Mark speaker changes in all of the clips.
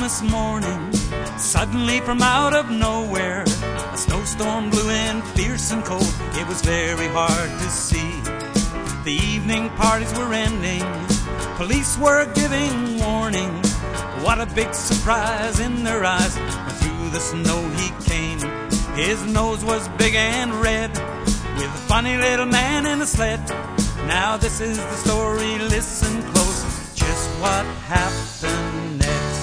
Speaker 1: Christmas morning, suddenly from out of nowhere, a snowstorm blew in fierce and cold. It was very hard to see. The evening parties were ending, police were giving warning. What a big surprise in their eyes. When through the snow he came, his nose was big and red, with a funny little man in a sled. Now this is the story, listen close, just what happened next.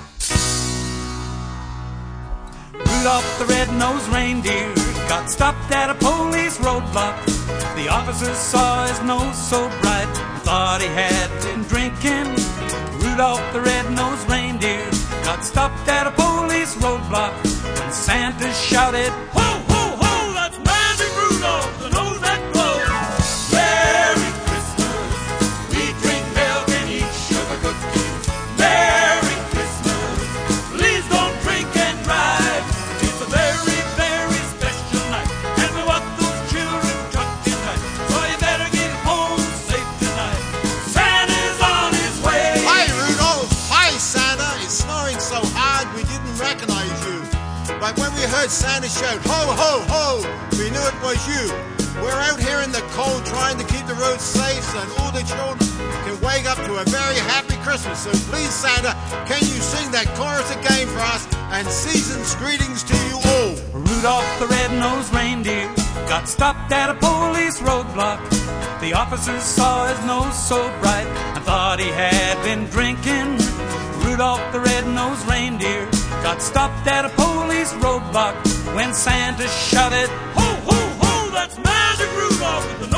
Speaker 1: Rudolph the red-nosed reindeer got stopped at a police roadblock. The officers saw his nose so bright and thought he had been drinking. Rudolph the red-nosed reindeer got stopped at a police roadblock, and Santa shouted, "Ho, ho, ho, that's Magic Rudolph, the nose that glows. Merry Christmas, we drink milk and eat sugar cookies. Merry Christmas, please don't drink and drive. It's a very, very special night, and we want those children tucked in tight, so you better get home safe tonight. Santa's on his way."
Speaker 2: Hi, Rudolph. Hi, Santa. It's snowing so hard we didn't recognize you. But when we heard Santa shout, "Ho, ho, ho," we knew it was you. We're out here in the cold trying to keep the roads safe so that all the children can wake up to a very happy Christmas. So please, Santa, can you sing that chorus again for us? And season's greetings to you all.
Speaker 1: Rudolph the red-nosed reindeer got stopped at a police roadblock. The officers saw his nose so bright and thought he had been drinking. Rudolph the red-nosed reindeer got stopped at a police roadblock when Santa shouted, "Ho, ho, ho, that's Magic Rudolph with the